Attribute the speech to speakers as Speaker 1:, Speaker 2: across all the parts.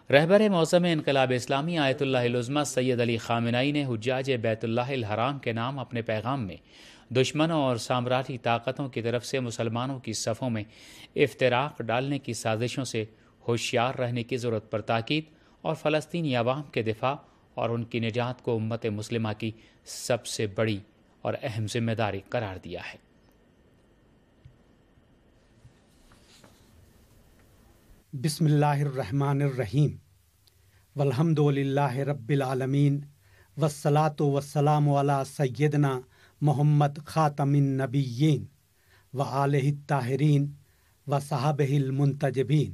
Speaker 1: رہبر موسم انقلاب اسلامی آیت اللہ العظمیٰ سید علی خامنہئی نے حجاج بیت اللہ الحرام کے نام اپنے پیغام میں دشمنوں اور سامراجی طاقتوں کی طرف سے مسلمانوں کی صفوں میں افتراق ڈالنے کی سازشوں سے ہوشیار رہنے کی ضرورت پر تاکید اور فلسطینی عوام کے دفاع اور ان کی نجات کو امت مسلمہ کی سب سے بڑی اور اہم ذمہ داری قرار دیا ہے۔
Speaker 2: بسم اللہ الرحمن الرحیم والحمد للہ رب العالمین والصلاة والسلام علی سیدنا محمد خاتم النبیین وآلہ الطاہرین وصحابہ المنتجبین۔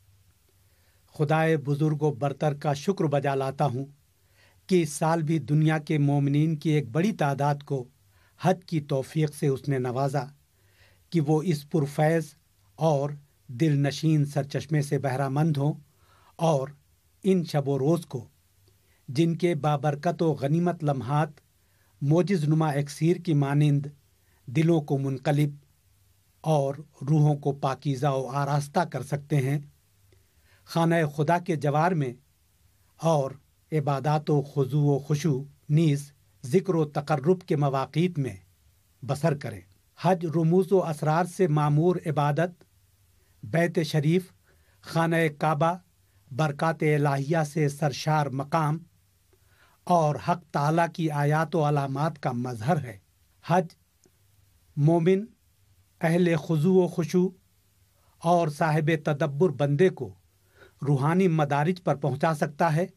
Speaker 2: خدائے بزرگ و برتر کا شکر بجا لاتا ہوں کہ اس سال بھی دنیا کے مومنین کی ایک بڑی تعداد کو حج کی توفیق سے اس نے نوازا کہ وہ اس پرفیض اور دل نشین سرچشمے سے بہرہ مند ہوں اور ان شب و روز کو جن کے بابرکت و غنیمت لمحات معجز نما اکسیر کی مانند دلوں کو منقلب اور روحوں کو پاکیزہ و آراستہ کر سکتے ہیں، خانہ خدا کے جوار میں اور عبادات و خضوع و خشوع نیز ذکر و تقرب کے مواقیت میں بسر کریں۔ حج رموز و اسرار سے معمور عبادت، بیت شریف خانہ کعبہ برکات الہیہ سے سرشار مقام اور حق تعالیٰ کی آیات و علامات کا مظہر ہے۔ حج مومن، اہل خضوع و خشوع اور صاحب تدبر بندے کو روحانی مدارج پر پہنچا سکتا ہے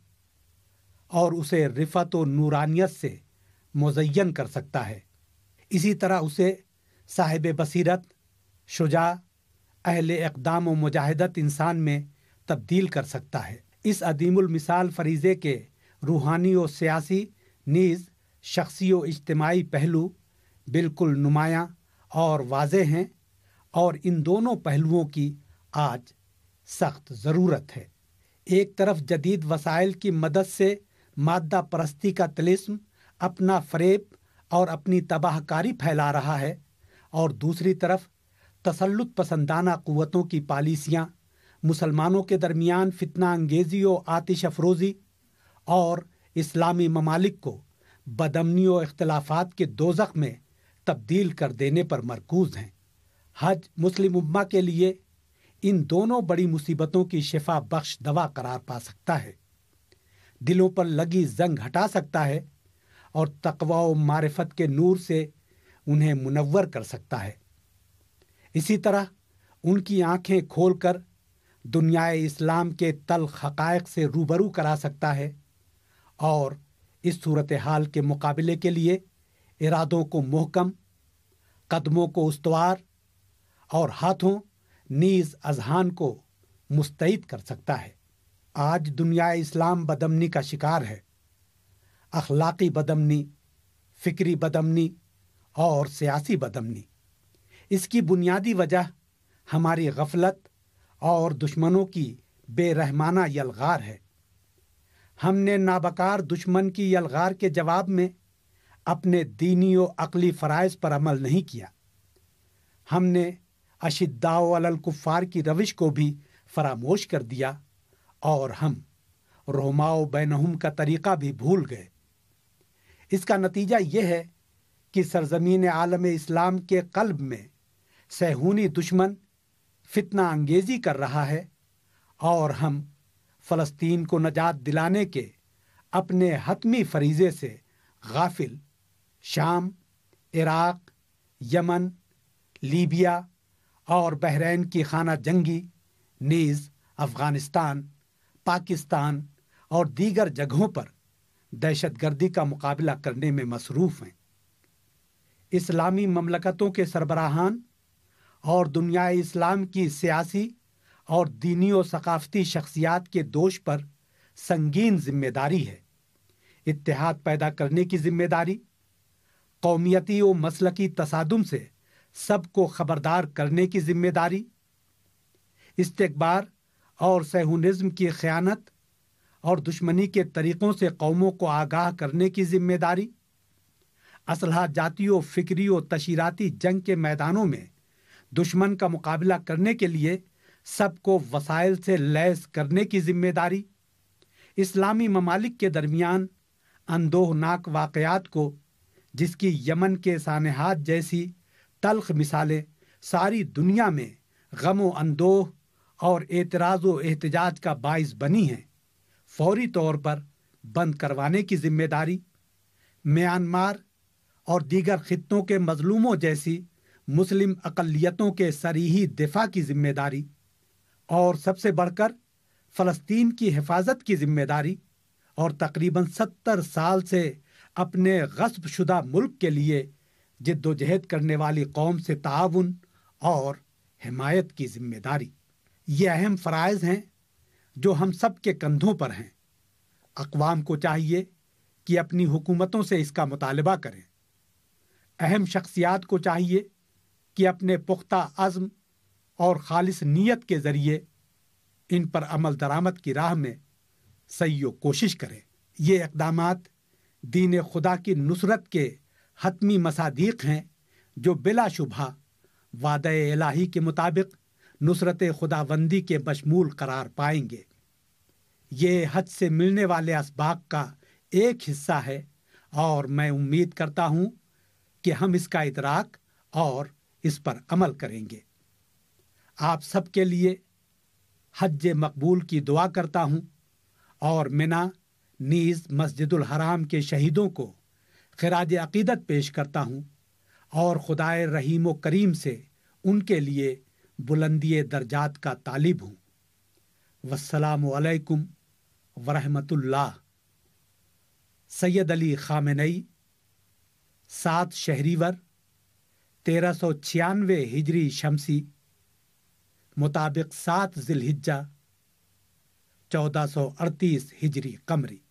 Speaker 2: اور اسے رفعت و نورانیت سے مزین کر سکتا ہے۔ اسی طرح اسے صاحب بصیرت، شجاع، اہل اقدام و مجاہدت انسان میں تبدیل کر سکتا ہے۔ اس عظیم المثال فریضے کے روحانی و سیاسی نیز شخصی و اجتماعی پہلو بالکل نمایاں اور واضح ہیں، اور ان دونوں پہلوؤں کی آج سخت ضرورت ہے۔ ایک طرف جدید وسائل کی مدد سے مادہ پرستی کا طلسم اپنا فریب اور اپنی تباہ کاری پھیلا رہا ہے، اور دوسری طرف تسلط پسندانہ قوتوں کی پالیسیاں مسلمانوں کے درمیان فتنہ انگیزی و آتش افروزی اور اسلامی ممالک کو بدامنی و اختلافات کے دوزخ میں تبدیل کر دینے پر مرکوز ہیں۔ حج مسلم امہ کے لیے ان دونوں بڑی مصیبتوں کی شفا بخش دوا قرار پا سکتا ہے، دلوں پر لگی زنگ ہٹا سکتا ہے اور تقوی و معرفت کے نور سے انہیں منور کر سکتا ہے۔ اسی طرح ان کی آنکھیں کھول کر دنیائے اسلام کے تلخ حقائق سے روبرو کرا سکتا ہے، اور اس صورتحال کے مقابلے کے لیے ارادوں کو محکم، قدموں کو استوار اور ہاتھوں نیز اذہان کو مستعد کر سکتا ہے۔ آج دنیائے اسلام بدامنی کا شکار ہے، اخلاقی بدامنی، فکری بدامنی اور سیاسی بدامنی۔ اس کی بنیادی وجہ ہماری غفلت اور دشمنوں کی بے رحمانہ یلغار ہے۔ ہم نے نابکار دشمن کی یلغار کے جواب میں اپنے دینی و عقلی فرائض پر عمل نہیں کیا۔ ہم نے اشداء علی الکفار کی روش کو بھی فراموش کر دیا، اور ہم رحماء بینہم کا طریقہ بھی بھول گئے۔ اس کا نتیجہ یہ ہے کہ سرزمین عالم اسلام کے قلب میں صہیونی دشمن فتنہ انگیزی کر رہا ہے، اور ہم فلسطین کو نجات دلانے کے اپنے حتمی فریضے سے غافل شام، عراق، یمن، لیبیا اور بحرین کی خانہ جنگی نیز افغانستان، پاکستان اور دیگر جگہوں پر دہشت گردی کا مقابلہ کرنے میں مصروف ہیں۔ اسلامی مملکتوں کے سربراہان اور دنیائے اسلام کی سیاسی اور دینی و ثقافتی شخصیات کے دوش پر سنگین ذمہ داری ہے۔ اتحاد پیدا کرنے کی ذمہ داری، قومیتی و مسلکی تصادم سے سب کو خبردار کرنے کی ذمہ داری، استکبار اور صہیونزم کی خیانت اور دشمنی کے طریقوں سے قوموں کو آگاہ کرنے کی ذمہ داری، اسلحہ جاتی و فکری و تشہیراتی جنگ کے میدانوں میں دشمن کا مقابلہ کرنے کے لیے سب کو وسائل سے لیس کرنے کی ذمہ داری، اسلامی ممالک کے درمیان اندوہناک واقعات کو، جس کی یمن کے سانحات جیسی تلخ مثالیں ساری دنیا میں غم و اندوہ اور اعتراض و احتجاج کا باعث بنی ہیں، فوری طور پر بند کروانے کی ذمہ داری، میانمار اور دیگر خطوں کے مظلوموں جیسی مسلم اقلیتوں کے صریحی دفاع کی ذمہ داری، اور سب سے بڑھ کر فلسطین کی حفاظت کی ذمہ داری، اور تقریباً 70 سال سے اپنے غصب شدہ ملک کے لیے جد و جہد کرنے والی قوم سے تعاون اور حمایت کی ذمہ داری۔ یہ اہم فرائض ہیں جو ہم سب کے کندھوں پر ہیں۔ اقوام کو چاہیے کہ اپنی حکومتوں سے اس کا مطالبہ کریں۔ اہم شخصیات کو چاہیے کہ اپنے پختہ عزم اور خالص نیت کے ذریعے ان پر عمل درآمد کی راہ میں سعی و کوشش کریں۔ یہ اقدامات دین خدا کی نصرت کے حتمی مصادیق ہیں جو بلا شبہ وعدہ الہی کے مطابق نصرت خداوندی کے بشمول قرار پائیں گے۔ یہ حج سے ملنے والے اسباق کا ایک حصہ ہے، اور میں امید کرتا ہوں کہ ہم اس کا ادراک اور اس پر عمل کریں گے۔ آپ سب کے لیے حج مقبول کی دعا کرتا ہوں، اور منا نیز مسجد الحرام کے شہیدوں کو خراج عقیدت پیش کرتا ہوں، اور خدائے رحیم و کریم سے ان کے لیے بلندی درجات کا طالب ہوں۔ والسلام علیکم ورحمۃ اللہ۔ سید علی خامنئی، 7 شہریور 1396 ہجری شمسی، مطابق 7 ذی الحجہ 1438 ہجری قمری۔